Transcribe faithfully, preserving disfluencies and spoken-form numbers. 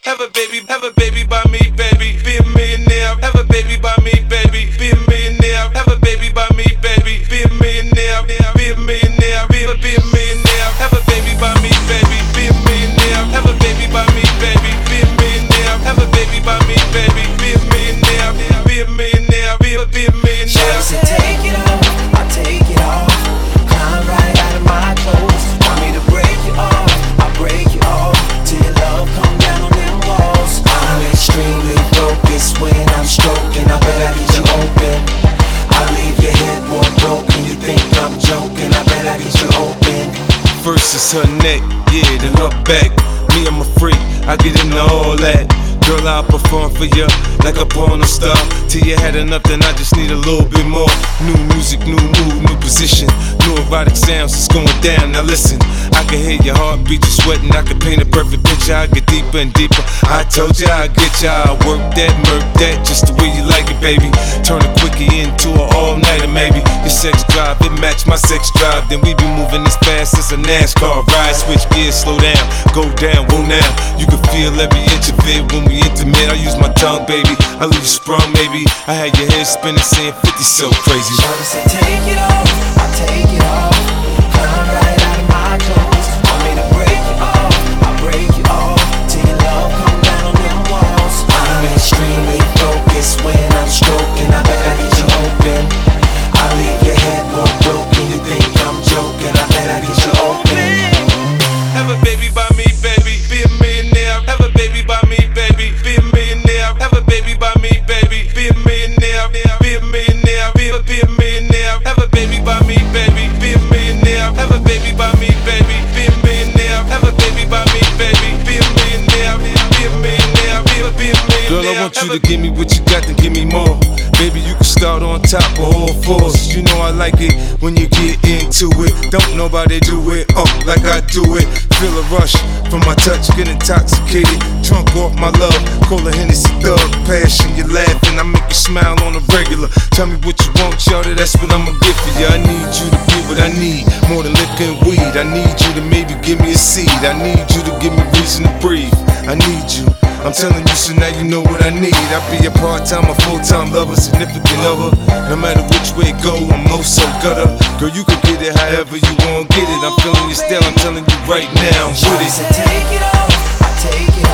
Have a baby, have a baby by me, baby. Be a millionaire. Have a baby by me, baby. Be a millionaire. Have a baby by me, baby. Be a millionaire. Be a millionaire. Be a be a millionaire. Have a baby by me, baby. Be a millionaire. Have a baby by me, baby. Be a millionaire. Have a baby by me, baby. Be a millionaire. Be a millionaire. Be a be a millionaire. Shawty said take it off, I take it off. Climb right out of my clothes. Want me to break you off, I break you off. Till your love come down on them walls. I'm extremely focused when I'm stroking. I bet I get you open. I leave your head more broken. You think I'm joking? I bet I get you open. First is her neck, yeah, then her back. Me, I'm a freak, I get into all that. Girl, I'll perform for you like a porno star. Till you had enough, then I just need a little bit more. New music, new mood, new position. New erotic sounds, it's going down. Now listen, I can hear your heartbeat, you sweating. I can paint a perfect picture, I get deeper and deeper. I told ya I'd get ya, I work that, murk that, just the way you like it, baby. Turn a quickie into an all-nighter, maybe. Your sex drive, it match my sex drive. Then we be moving as fast as a NASCAR ride. Switch gears, slow down, go down, whoa now. You can feel every inch of it when we intimate. I use my tongue, baby. I leave you sprung, maybe. I had your head spinning, saying fifty so crazy. Shawty said take it off, I take it off. Climb right out of my clothes. Want me to break you off, I break you off. Till your love come down on them walls. I'm extremely focused when I'm stroking. I bet I get you open. I leave your head more broken. You think I'm joking? I bet I get you open. Have a baby by me, baby. Be a millionaire. Have a baby by me, baby. Be a millionaire. Have a baby by me, baby. Be a millionaire. Be a millionaire. Be a be a millionaire. Have a baby by me, baby. Be a millionaire. Have a baby by me, baby. Be a millionaire. Have a baby by me, baby. Be a millionaire. Be a millionaire. Be a be a millionaire. Girl, I want you to give me what you got, then give me more. Baby, you can start on top of all fours. You know I like it when you get into it. Don't nobody do it, oh, like I do it. Feel a rush from my touch, get intoxicated. Drunk off my love, call a Hennessy thug. Passion, you're laughing, I make you smile on a regular. Tell me what you want, shawty, that's what I'ma give for you. I need you to get what I need, more than liquor and weed. I need you to maybe give me a seed. I need you to give me reason to breathe. I need you, I'm telling you, so now you know what I need. I be a part-time, a full-time lover, significant other. No matter which way it go, I'm no so gutter. Girl, you can get it however you want, get it. I'm feeling your style, I'm telling you right now, I'm with it. Shawty said take it off, I take it